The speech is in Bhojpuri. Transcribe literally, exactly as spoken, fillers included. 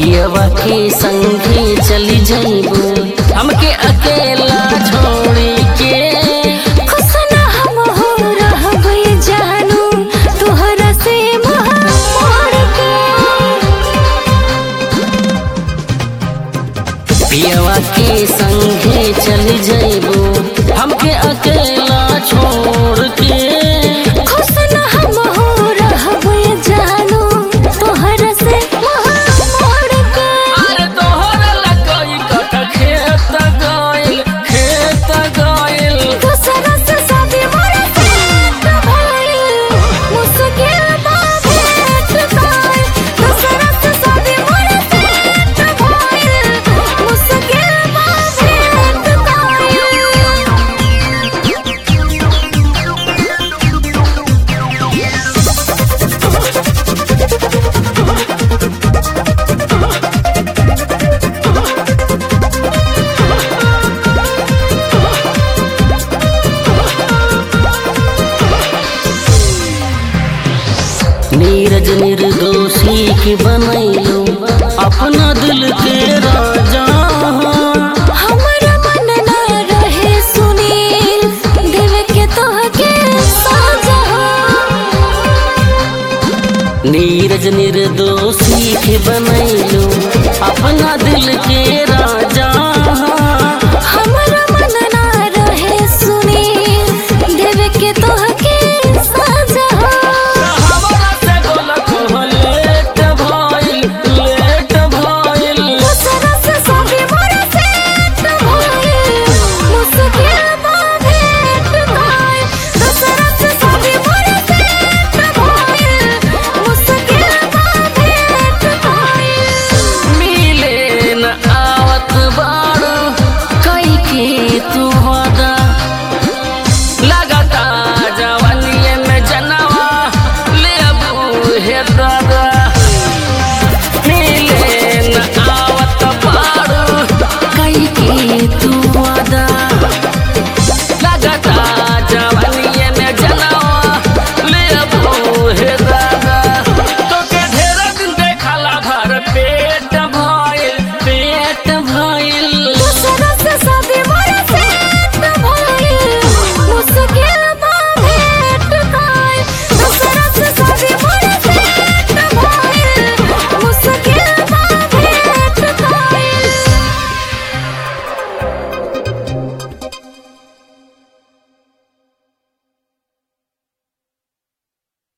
पियवा के संगे चली जाइबू हमके अकेला छोड़ी के। खुश ना हम हो रहबै जानू तोहरा से मोड़ के। पियवा के संगे चली जाइबू हमके अकेला छोड़ के। खुश ना हम हो रहबै जानू तोहरा से मोड़ के। अरे तोहरा लगई कट खेत गइल खेत गइल। दूसरा से शादी मोरा सेट भइल मुश्किल बा भेट गइल। दूसरा से शादी मोरा सेट भइल मुश्किल बा भेट गइल। नीरज निर्दोषी के बनैलो अपना दिल के राजा। हमरा मन ना रहे सुनील दिल के तोहके साजा। नीरज निर्दोषी के बनैलो अपना दिल के राजा। हमरा मन ना रहे सुनील दिल के तोहके साजा। हमरा से गलत लेट भइल लेट भइल। दूसरा से शादी मोरा सेट भइल मुश्किल बा भेट गइल। दूसरा से शादी मोरा सेट भइल मुश्किल बा भेट गइल। मिले न आवत बारू कई के तू वादा। लगता जवानी में जनवा ले अबू हे दादा।